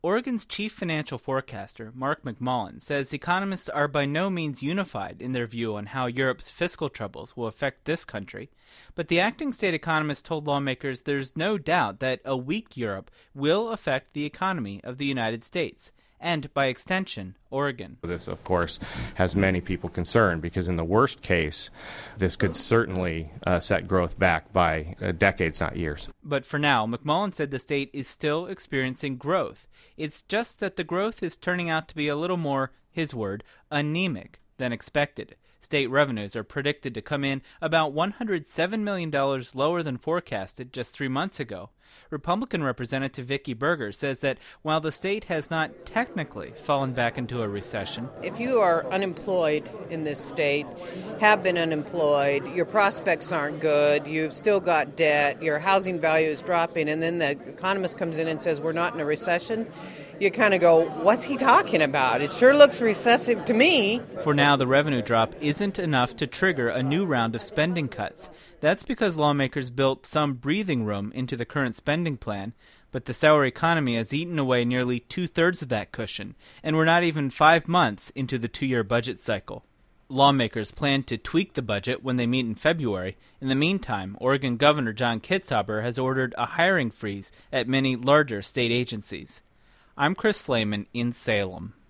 Oregon's chief financial forecaster, Mark McMullen, says economists are by no means unified in their view on how Europe's fiscal troubles will affect this country, but the acting state economist told lawmakers there's no doubt that a weak Europe will affect the economy of the United States, and, by extension, Oregon. This, of course, has many people concerned because in the worst case, this could certainly set growth back by decades, not years. But for now, McMullen said the state is still experiencing growth. It's just that the growth is turning out to be a little more, his word, anemic than expected. State revenues are predicted to come in about $107 million lower than forecasted just 3 months ago. Republican Representative Vicki Berger says that while the state has not technically fallen back into a recession, if you are unemployed in this state, have been unemployed, your prospects aren't good, you've still got debt, your housing value is dropping, and then the economist comes in and says we're not in a recession, you kind of go, what's he talking about? It sure looks recessive to me. For now, the revenue drop isn't enough to trigger a new round of spending cuts. That's because lawmakers built some breathing room into the current spending plan, but the sour economy has eaten away nearly 2/3 of that cushion, and we're not even 5 months into the 2-year budget cycle. Lawmakers plan to tweak the budget when they meet in February. In the meantime, Oregon Governor John Kitzhaber has ordered a hiring freeze at many larger state agencies. I'm Chris Slayman in Salem.